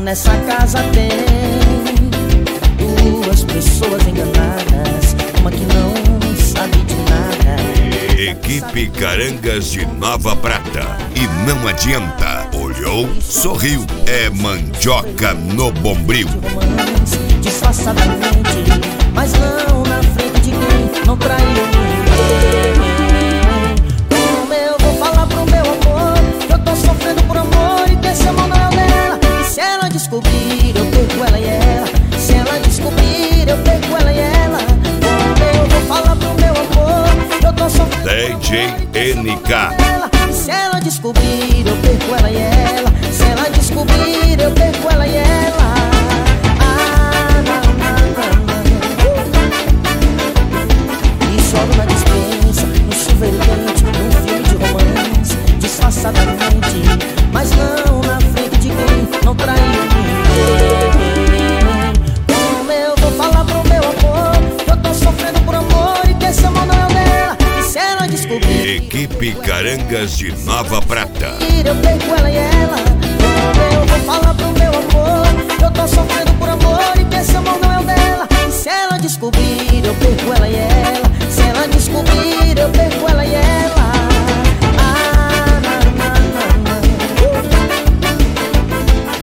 nessa casa tem duas pessoas enganadas, uma que não sabe de nada. Equipe Carangas de Nova Prata. E não adianta. Olhou, sorriu. É mandioca no bombril. Disfarçadamente, mas não na frente de quem não traiu ninguém. Como eu vou falar pro meu amor que eu tô sofrendo por amor e que esse amor não é o dela? E se ela descobrir, eu perco ela e ela. Se ela descobrir, eu perco ela e ela. Como eu vou falar pro meu amor que eu tô sofrendo DJ NK. e se ela descobrir, eu perco ela e ela. Se ela descobrir, eu perco ela e ela. Choro na dispensa, no chuveiro quente, num filme de romance, disfarçadamente, mas não na frente de quem não traiu ninguém. Como eu vou falar pro meu amor que eu tô sofrendo por amor e que esse amor não é o dela? E se ela descobrir, Equipe Carangas de Nova Prata. eu perco ela e ela. Como eu vou falar pro meu amor que eu tô sofrendo por amor e que esse amor não é o dela? E se ela descobrir, eu perco ela e ela. Se ela descobrir, eu perco ela e ela.